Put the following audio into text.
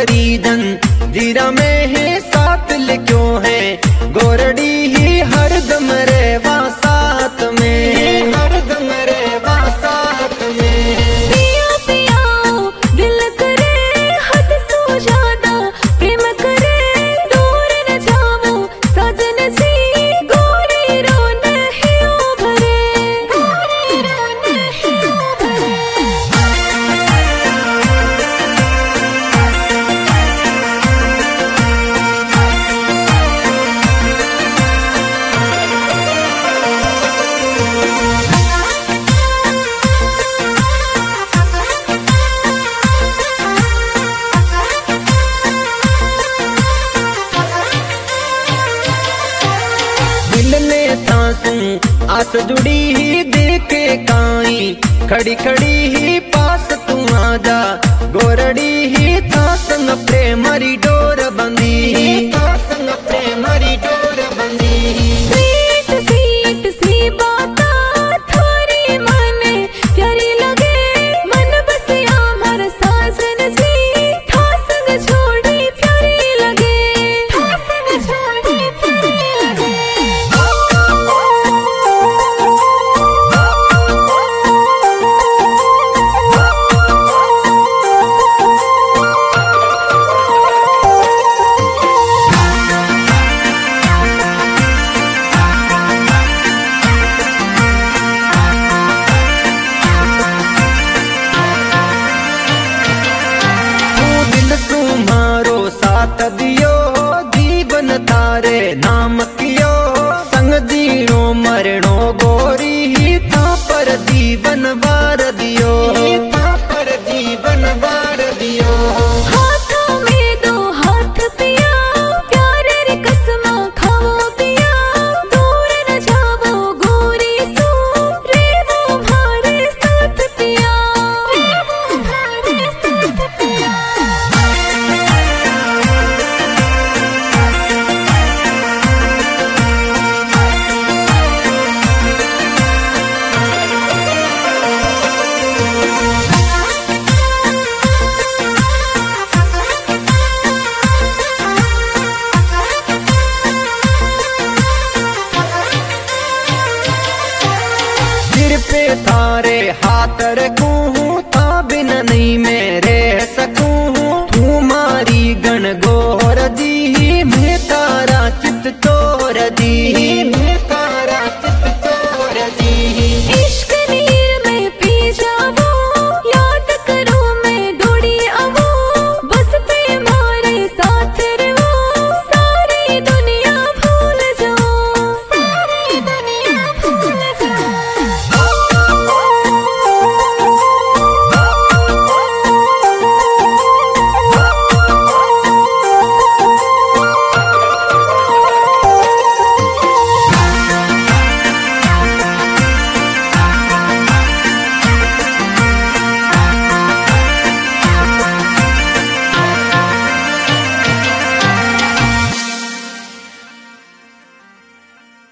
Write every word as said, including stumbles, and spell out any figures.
करीदन जीरा में है साथ ले क्यों है गोरड़ी ही हरदम रेवा साथ में, हरदम रेवा साथ में। पिया पिया दिल करे हद सो ज्यादा प्रेम करे दूर न जाओ सजन जी गोरी रो नहीं उभरे, गोरी रो नहीं उभरे। दिल ने थासू आस जुड़ी ही देखे काई खड़ी खड़ी ही पास तू आजा गोरड़ी ही थास न प्रेमरी डोर बंदी, थास न प्रेमरी डोर बंदी। स्वीट स्वीट सी बातें थोड़ी मने प्यारी लगे मन बसिया मर साजन जी था संग छोड़ी प्यारी लगे, था संग छोड़ी प्यारी लगे। तुम्हारो साथ दियो जीवन तारे नाम कियो संग जीणो मरणो गोरी ही था पर जीवन वार दियो, था पर जीवन वार दियो। हाथों में दो हाथ पिया प्यार रे कसम खाओ पिया दूर न जाओ गोरी सो रे वो भारे साथ पिया, रे वो भारे साथ पिया। सिर पे थारे हाथ रे